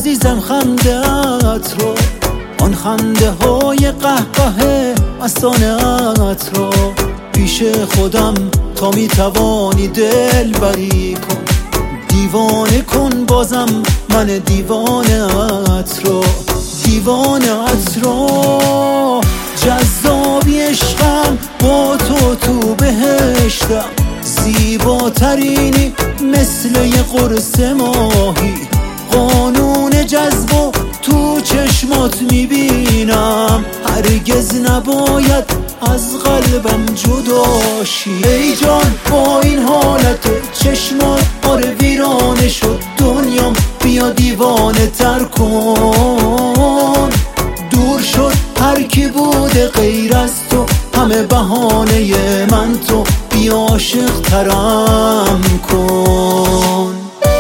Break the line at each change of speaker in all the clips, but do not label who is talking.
عزیزم خنده‌ات رو، آن خنده های قهقه مستانه‌ات رو پیش خودم تا میتوانی دل بری کن، دیوانه کن بازم من دیوانه‌ات رو، دیوانه‌ات رو. جذابی عشقم با تو بهشتم، زیباترینی مثل یه قرص ماهی، قانون جذب و تو چشمات میبینم، هرگز نباید از قلبم جداشی. ای جان با این حالت چشمات آره ویرانه شد دنیام، بیا دیوانه تر کن، دور شد هر کی بوده غیر از تو، همه بهانه من تو، بیا عاشق ترم کن.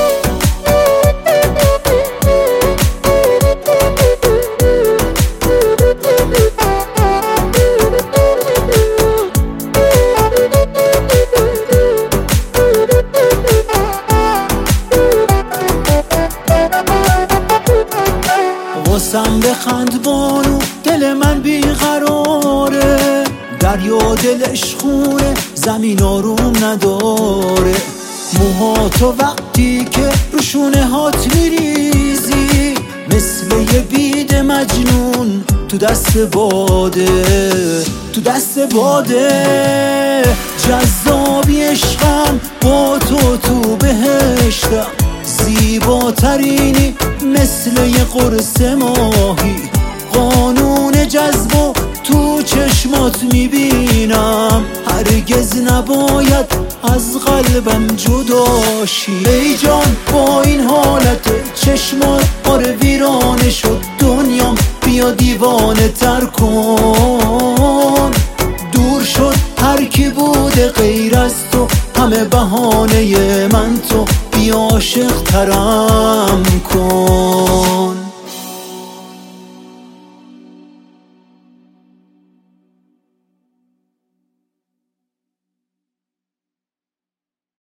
واسم بخند بانو دل من بیقراره، دریا دلش خونه زمین آروم نداره، موهاتو وقتی که روشونه هات میریزی مثل یه بید مجنون تو دست باده، تو دست باده. جذابی عشقم با تو بهشتم، زیباترینی مثل یه قرص ماهی، قانون جذب و تو چشمات میبینم، هرگز نباید از قلبم جداشی. ای جان با این حالت چشمات آره ویرانه شد دنیام، بیا دیوانه تر کن، دور شد هر کی بوده غیر از تو، همه بهانه من تو، بیا عاشق ترم